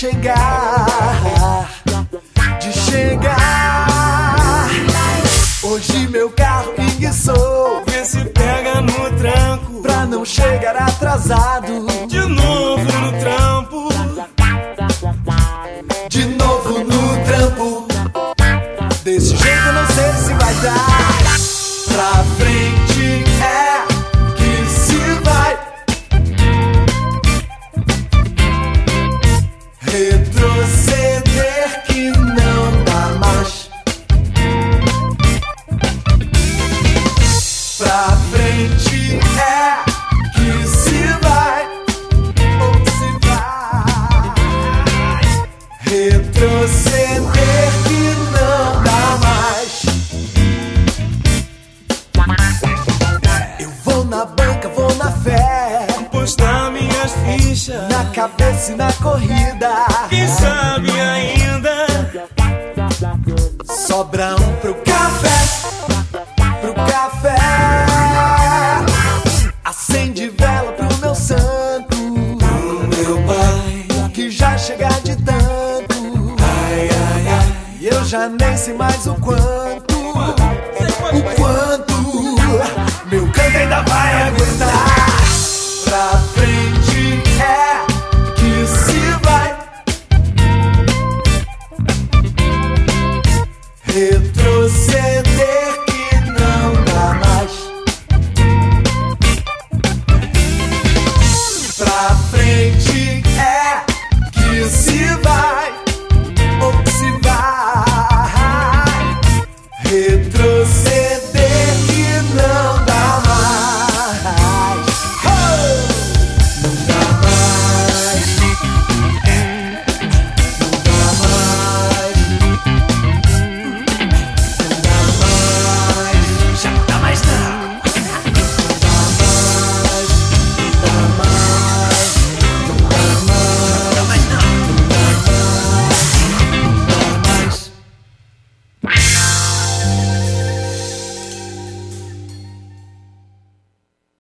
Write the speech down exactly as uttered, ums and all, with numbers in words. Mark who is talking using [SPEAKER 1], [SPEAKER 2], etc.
[SPEAKER 1] chegar, de chegar. Hoje meu carro enguiçou,
[SPEAKER 2] vê se pega no tranco,
[SPEAKER 1] pra não chegar atrasado.
[SPEAKER 2] De novo no trampo,
[SPEAKER 1] de novo no trampo. Desse jeito eu não sei se vai dar. Pra frente é que se vai, retroceder que não dá mais. Pra frente é que se vai, ou se vai, retroceder que não dá mais. Eu vou na banca, vou na fé,
[SPEAKER 2] postar minhas fichas,
[SPEAKER 1] na cabeça e na corrida.
[SPEAKER 2] Quem sabe ainda
[SPEAKER 1] sobra um pro café, pro café. Acende vela pro meu santo,
[SPEAKER 2] pro meu pai,
[SPEAKER 1] que já chega de tanto.
[SPEAKER 2] Ai, ai, ai,
[SPEAKER 1] e eu já nem sei mais o quanto, o quanto meu canto ainda vai aguentar.